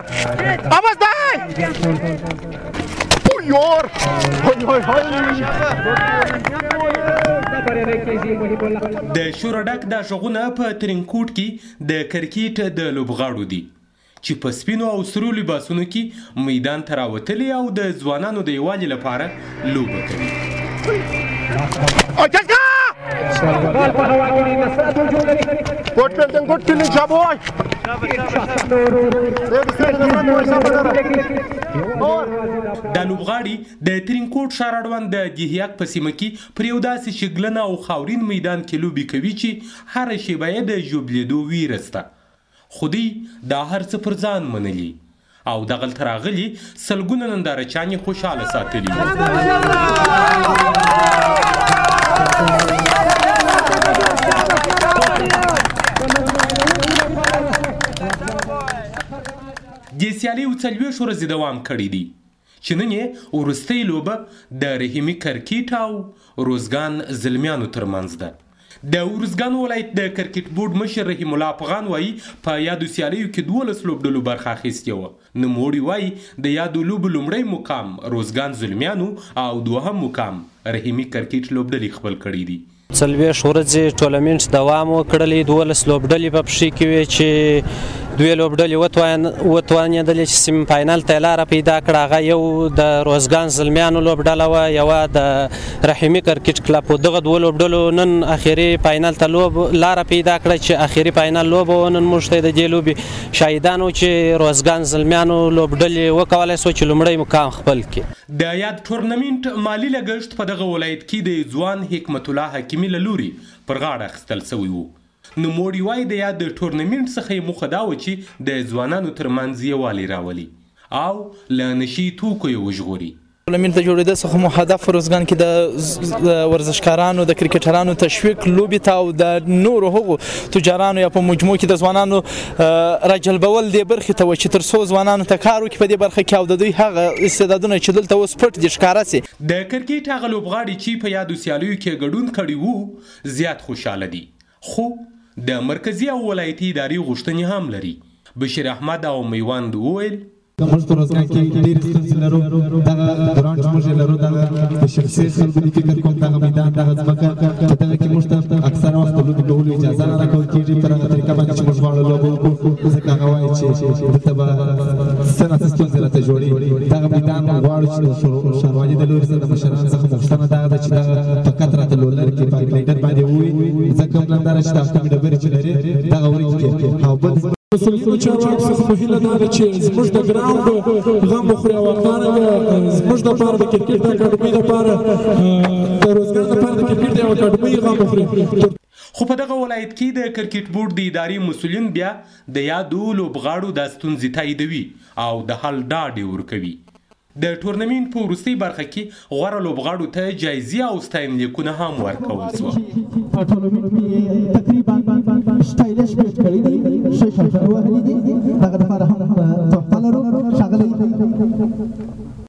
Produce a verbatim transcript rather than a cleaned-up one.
یار آمازدای یار های های های د شوره ډک دا شغونه په ترینکوټ کې د کرکټ د لوبغاړو دي چې په سپینو او سرو لباسونو کې میدان ته راوتلي او د ځوانانو د یووالي لپاره لوبه کوي. Good fielding, good fielding, Shaboy. دا لوبغاړي د ترینکوټ ښار اړوند د ګیهیاک په سیمه کې پر یو داسې شګلنه او خاورین میدان کې لوبې کوي چې هره شیبه یې د ژوبلېدو ویره سته. خو دوی دا هر څه پر ځان منلي او دغلته راغلي سلګونه نندارچیان یې خوشحاله ساتلي وو. دې سیالۍ یو څلوېښت ورځې دوام کړی دی چې نن یې وروستۍ لوبه د رحیمي کرکټ او روزګان زلمیانو ترمنځ ده. د ورزګان ولایت د کرکټ بورډ مشر رحیم الله افغان وایي په یادو سیالیو کې دولس لوبډلو برخه اخیستې وه. نوموړي وایي د یادو لوبو لومړی مقام روزګان زلمیانو او دوهم مقام رحیمي کرکټ لوبډلې خپل کړي دي. څلوېښت ورځې ټورنمنټ دوام وکړلی، دولس لوبډلې په پښې کې وې چې دوې لوبډلې وتوانېدلې چې سیمي فاینل ته یې لاره پیدا کړه. هغه یو د روزګان زلمیانو لوبډله وه، یوه د رحیمي کرکټ کلب. دغه دوه لوبډلو نن اخري فاینل ته لوب لاره پیدا کړه چې اخري فاینل لوبه وه. نن موږ ته د دې لوبې شاهدان وو چې روزګان زلمیانو لوبډلې وکولی سو چې لومړی مقام خپل کړي. د یاد ټورنمنټ مالي لګښت په دغه ولایت کې د ځوان حکمت الله حکیمي له لوري پر غاړه اخیستل سوی و. نوموړي وایي د یاد ټورنمنټ څخه یې موخه دا وه چې د ځوانانو ترمنځ یووالی راولي او له نشي توکو یې وژغوري. ټورنمنټ د جوړېدو څخه مو هدف روزګان کې د ورزشکارانو د کرکټرانو تشویق لوبې ته او د نورو هغو تجارانو یا په مجموع کې د ځوانانو راجلبول دې برخې ته و چې تر څو ځوانانو ته کار وکړي په دې برخه کې او د دوی هغه استعدادونه چې دلته اوس پټ دي ښکاره سي. د کرکټ هغه لوبغاړي چې په یادو سیالیو کې ګډون کړي وو زیات خوشحاله دي، خو د مرکزي او ولایتي ادارې غوښتنې هم لري. بشیر احمد او میوند وویل موږ په روزګان کې ډېرې ستونزې لرو، دغه ګراونډ چې موږ یې لرو دغه د شخصي خلکو د فکر کوم دغه میدان دغه ځمکه په دغه کې موږ ته اکثره وخت د لوبې کولو اجازه نه راکول کېږي په هغه طریقه باندې چې موږ غواړو لوبه وکړو. ځکه هغه وایي چې دلته به څه نه څه ستونزې راته جوړېږي. دغه میدان موږ غواړو چې د ښاروالي د لوري څخه د مشرانو څخه غوښتنه دغه ده چې دغه فقط راته لولر کې په اګلیډر باندې ووي، ځکه همداراز چې دغه کومې ډبرې چې لري دغه ورکې او بل مسلمانو چارواکو څخه په هیله دا ده چې زموږ د ګراونډ غم وخوري او همدارنګه زموږ دپاره د کرکټ د اکاډمۍ دپاره د روزګان دپاره د کرکټ د یو اکاډمۍ غم وخوري. خو په دغه ولایت کې د کرکټ بورډ د ادارې مسؤلین بیا د یادو لوبغاړو دا ستونزې تاییدوي او د حل ډاډ یې ورکوي. د ټورنمنټ په وروستۍ برخه کې غوره لوبغاړو ته جایزې او ستاینلیکونه هم ورکول شوه. سټایلش پیش کړی دی، ښه شاته وهلي دي، دغه دپاره هم تحفه لرو ښاغلی